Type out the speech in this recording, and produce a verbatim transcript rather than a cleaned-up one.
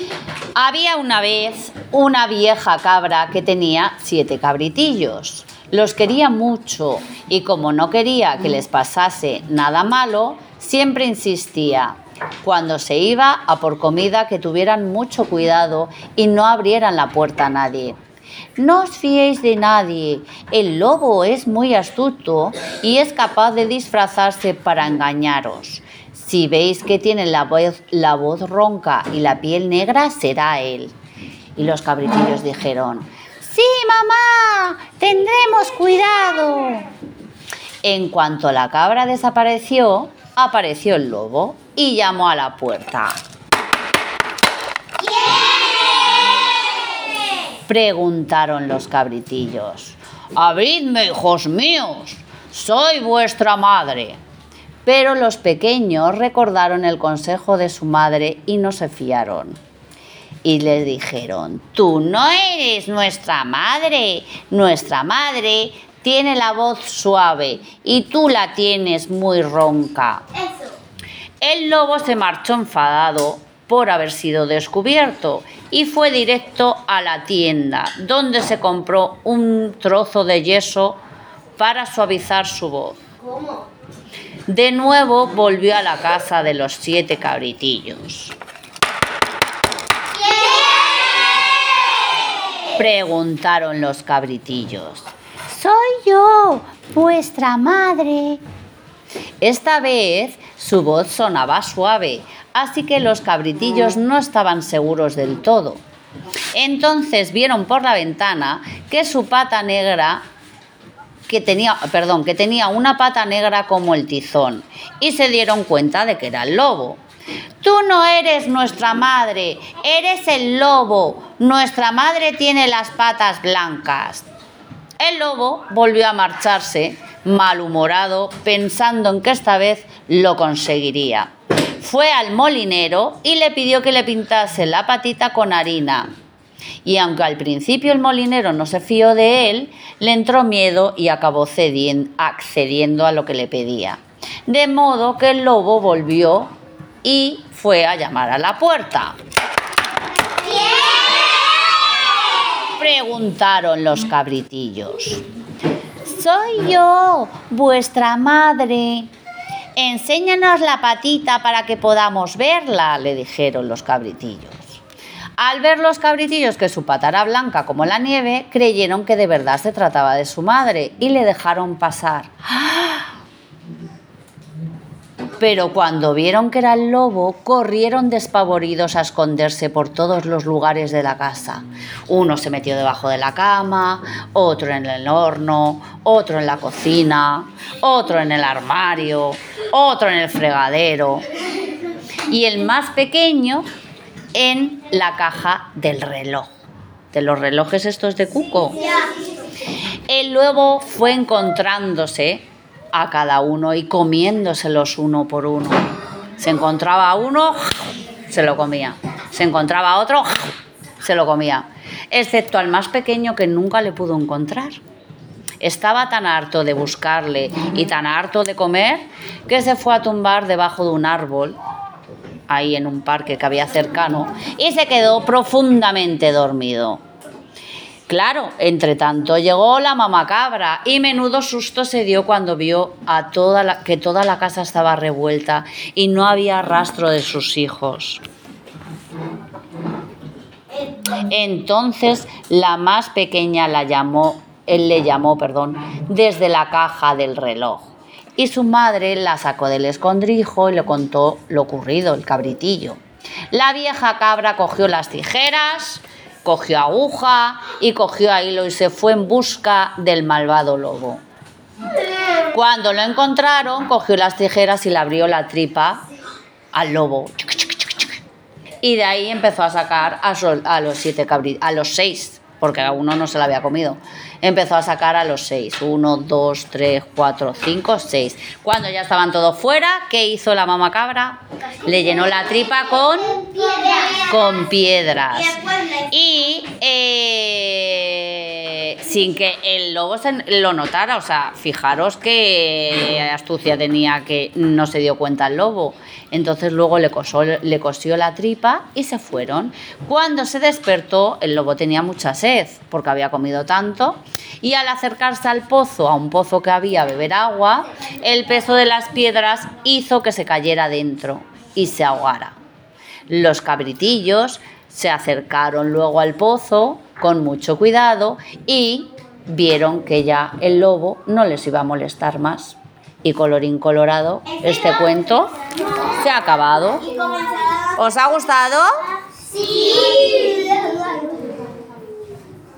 Había una vez una vieja cabra que tenía siete cabritillos. Los quería mucho y como no quería que les pasase nada malo, siempre insistía, cuando se iba a por comida, que tuvieran mucho cuidado y no abrieran la puerta a nadie. No os fiéis de nadie, el lobo es muy astuto y es capaz de disfrazarse para engañaros. Si veis que tiene la voz, la voz ronca y la piel negra, será él. Y los cabritillos dijeron, ¡sí, mamá! ¡Tendremos cuidado! En cuanto la cabra desapareció, apareció el lobo y llamó a la puerta. ¿Quién? Preguntaron los cabritillos. Abridme, hijos míos, soy vuestra madre. Pero los pequeños recordaron el consejo de su madre y no se fiaron. Y les dijeron, tú no eres nuestra madre, nuestra madre tiene la voz suave y tú la tienes muy ronca. Eso. El lobo se marchó enfadado por haber sido descubierto y fue directo a la tienda, donde se compró un trozo de yeso para suavizar su voz. ¿Cómo? De nuevo volvió a la casa de los siete cabritillos. ¿Quién? Preguntaron los cabritillos. Soy yo, vuestra madre. Esta vez su voz sonaba suave, así que los cabritillos no estaban seguros del todo. Entonces vieron por la ventana que su pata negra, que tenía, perdón, que tenía una pata negra como el tizón, y se dieron cuenta de que era el lobo. Tú no eres nuestra madre, eres el lobo. Nuestra madre tiene las patas blancas. El lobo volvió a marcharse, malhumorado, pensando en que esta vez lo conseguiría. Fue al molinero y le pidió que le pintase la patita con harina. Y aunque al principio el molinero no se fió de él, le entró miedo y acabó cediendo, accediendo a lo que le pedía. De modo que el lobo volvió y fue a llamar a la puerta. ¿Quién? Preguntaron los cabritillos. Soy yo, vuestra madre. Enséñanos la patita para que podamos verla, le dijeron los cabritillos. Al ver los cabritillos que su pata era blanca como la nieve, creyeron que de verdad se trataba de su madre y le dejaron pasar. Pero cuando vieron que era el lobo, corrieron despavoridos a esconderse por todos los lugares de la casa. Uno se metió debajo de la cama, otro en el horno, otro en la cocina, otro en el armario, otro en el fregadero y el más pequeño en la caja del reloj. ¿De los relojes estos de cuco? El lobo fue encontrándose a cada uno y comiéndoselos uno por uno. Se encontraba a uno, se lo comía. Se encontraba a otro, se lo comía. Excepto al más pequeño, que nunca le pudo encontrar. Estaba tan harto de buscarle y tan harto de comer que se fue a tumbar debajo de un árbol, ahí en un parque que había cercano, y se quedó profundamente dormido. Claro, entre tanto llegó la mamacabra y menudo susto se dio cuando vio a toda la, que toda la casa estaba revuelta y no había rastro de sus hijos. Entonces la más pequeña la llamó, él le llamó, perdón, desde la caja del reloj. Y su madre la sacó del escondrijo y le contó lo ocurrido, el cabritillo. La vieja cabra cogió las tijeras, cogió aguja y cogió a hilo y se fue en busca del malvado lobo. Cuando lo encontraron, cogió las tijeras y le abrió la tripa al lobo. Y de ahí empezó a sacar a, sol, a los siete cabri, a los seis, porque a uno no se lo había comido. Empezó a sacar a los seis. Uno, dos, tres, cuatro, cinco, seis. Cuando ya estaban todos fuera, ¿qué hizo la mamá cabra? Le llenó la tripa con, con piedras. Y eh, sin que el lobo se lo notara. O sea, fijaros qué astucia tenía, que no se dio cuenta el lobo. Entonces luego le cosió, le cosió la tripa y se fueron. Cuando se despertó, el lobo tenía mucha sed porque había comido tanto, y al acercarse al pozo, a un pozo que había a beber agua, el peso de las piedras hizo que se cayera dentro y se ahogara. Los cabritillos se acercaron luego al pozo con mucho cuidado y vieron que ya el lobo no les iba a molestar más. Y colorín colorado, este cuento se ha acabado. ¿Os ha gustado? Sí.